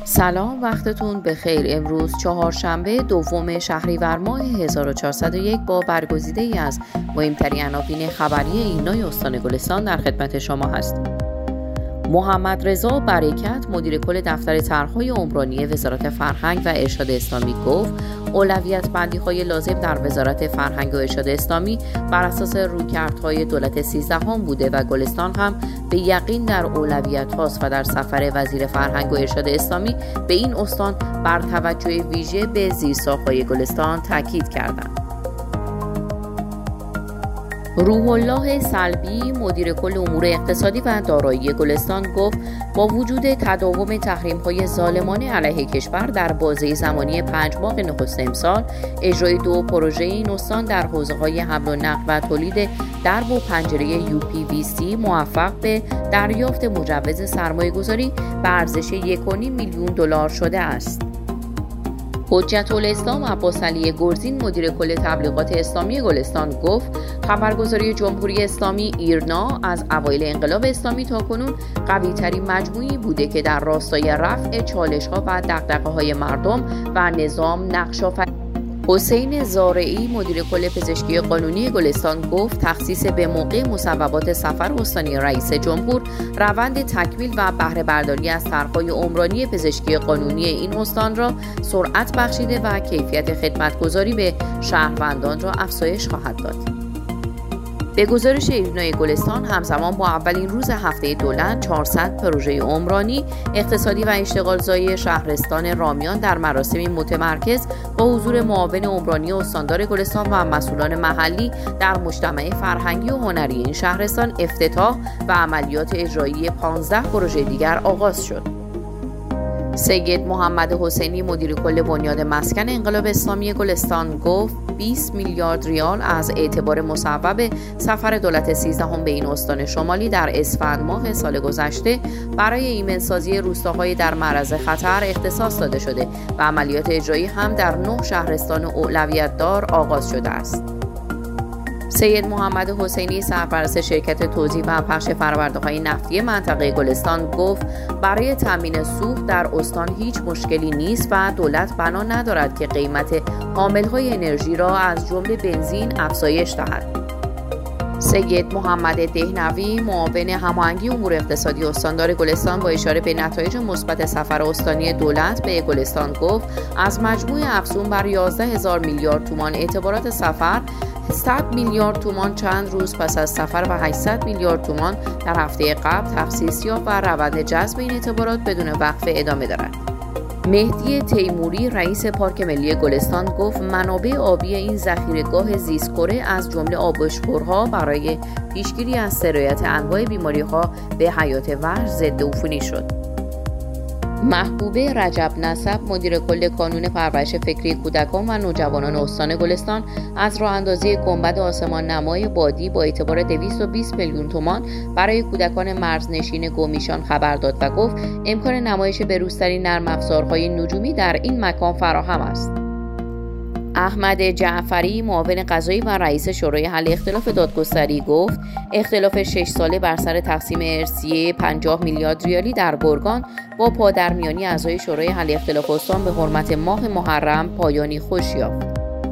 سلام، وقتتون بخیر. امروز چهارشنبه دوم شهریور ماه 1401 با برگزیده ای از مهمترین عناوین خبری ایلنای استان گلستان در خدمت شما هست. محمد رضا برکت مدیر کل دفتر طرح‌های عمرانی وزارت فرهنگ و ارشاد اسلامی گفت اولویت بندی‌های لازم در وزارت فرهنگ و ارشاد اسلامی بر اساس رویکردهای دولت 13 بوده و گلستان هم به یقین در اولویت هاست و در سفر وزیر فرهنگ و ارشاد اسلامی به این استان بر توجه ویژه به زیرساخت‌های گلستان تاکید کردند. روح الله سلبی مدیر کل امور اقتصادی و دارایی گلستان گفت با وجود تداوم تحریم‌های ظالمانه علیه کشور در بازه زمانی 5 ماه نخست امسال، اجرای 2 پروژه این استان در حوزه‌های حمل و نقل و تولید درب و پنجره UPVC موفق به دریافت مجوز سرمایه‌گذاری به ارزش 1.5 میلیون دلار شده است. حجت الاسلام عباس علی گرزین مدیر کل تبلیغات اسلامی گلستان گفت خبرگزاری جمهوری اسلامی ایرنا از اوایل انقلاب اسلامی تاکنون قوی‌ترین مجموعه‌ای بوده که در راستای رفع چالش‌ها و دغدغه‌های مردم و نظام نقش آفرید. حسین زارعی مدیر کل پزشکی قانونی گلستان گفت تخصیص به موقع مصوبات سفر استانی رئیس جمهور روند تکمیل و بهره برداری از طرح‌های عمرانی پزشکی قانونی این استان را سرعت بخشیده و کیفیت خدمتگزاری به شهروندان را افزایش خواهد داد. به گزارش ایلنای گلستان همزمان با اولین روز هفته دولت 400 پروژه عمرانی، اقتصادی و اشتغالزایی شهرستان رامیان در مراسمی متمرکز با حضور معاون عمرانی استاندار گلستان و مسئولان محلی در مجتمع فرهنگی و هنری این شهرستان افتتاح و عملیات اجرایی 15 پروژه دیگر آغاز شد. سید محمد حسینی مدیر کل بنیاد مسکن انقلاب اسلامی گلستان گفت 20 میلیارد ریال از اعتبار مصوب سفر دولت 13 به این استان شمالی در اسفند ماه سال گذشته برای ایمنسازی روستاهای در معرض خطر اختصاص داده شده و عملیات اجرایی هم در 9 شهرستان اولویت دار آغاز شده است. سید محمد حسینی سرپرست شرکت توزیع و پخش فرورده‌های نفتی منطقه گلستان گفت برای تامین سوخت در استان هیچ مشکلی نیست و دولت بنا ندارد که قیمت حامل‌های انرژی را از جمله بنزین افزایش دهد. سید محمد دهنوی معاون هماهنگی امور اقتصادی استاندار گلستان با اشاره به نتایج مثبت سفر استانی دولت به گلستان گفت از مجموع افزون بر 11,000 میلیارد تومان اعتبارات سفر 100 میلیارد تومان چند روز پس از سفر و 800 میلیارد تومان در هفته قبل تخصیص یافت و روند جذب این اعتبارات بدون وقفه ادامه دارد. مهدی تیموری رئیس پارک ملی گلستان گفت منابع آبی این ذخیره‌گاه زیست‌کره از جمله آبشخورها برای پیشگیری از سرایت انواع بیماری‌ها به حیات وحش ضد عفونی شد. محبوبه رجب نسب مدیر کل کانون پرورش فکری کودکان و نوجوانان استان گلستان از راه اندازی گنبد آسمان نمای بادی با اعتبار 220 میلیون تومان برای کودکان مرزنشین گومیشان خبر داد و گفت امکان نمایش بروزترین نرم افزارهای نجومی در این مکان فراهم است. احمد جعفری معاون قضایی و رئیس شورای حل اختلاف دادگستری گفت اختلاف 6 ساله بر سر تقسیم ارثیه 50 میلیارد ریالی در گرگان با پادرمیانی اعضای شورای حل اختلاف استان به حرمت ماه محرم پایانی خوش یافت.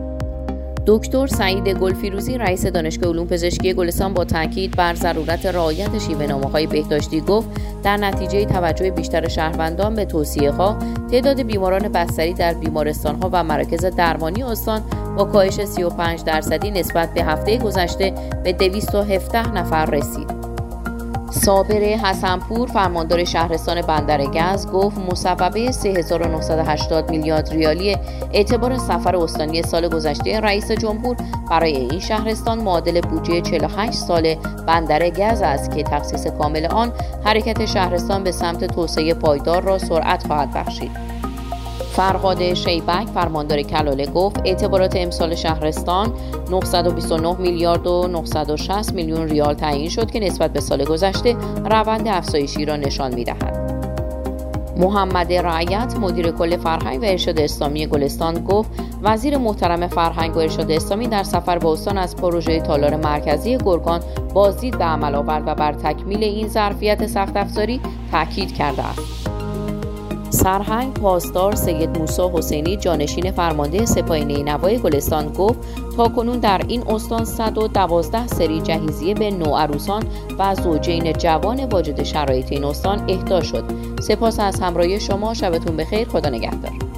دکتر سعید گلفیروزی رئیس دانشگاه علوم پزشکی گلستان با تاکید بر ضرورت رعایت شیوه‌نامه‌های بهداشتی گفت در نتیجه توجه بیشتر شهروندان به توصیه‌ها تعداد بیماران بستری در بیمارستان‌ها و مراکز درمانی استان با کاهش 35% نسبت به هفته گذشته به 217 نفر رسید. صابر حسنپور فرماندار شهرستان بندرگز گفت مصوبه 3980 میلیارد ریالی اعتبار سفر استانی سال گذشته رئیس جمهور برای این شهرستان معادل بودجه 48 سال بندرگز است که تخصیص کامل آن حرکت شهرستان به سمت توسعه پایدار را سرعت خواهد بخشید. فرهاد شیبک فرماندار کلاله گفت اعتبارات امسال شهرستان 929 میلیارد و 960 میلیون ریال تعیین شد که نسبت به سال گذشته روند افزایشی را نشان می‌دهد. محمد رعیت مدیر کل فرهنگ و ارشاد اسلامی گلستان گفت وزیر محترم فرهنگ و ارشاد اسلامی در سفر به استان از پروژه تالار مرکزی گرگان بازدید به عمل آورد و بر تکمیل این ظرفیت سخت افزاری تاکید کرده است. سرهنگ پاسدار سید موسی حسینی جانشین فرمانده سپاه نینوای گلستان گفت تاکنون در این استان 112 سری جهیزیه به نوعروسان و زوجین جوان واجد شرایط این استان اهدا شد. سپاس از همراهی شما. شبتون بخیر. خدا نگهدار.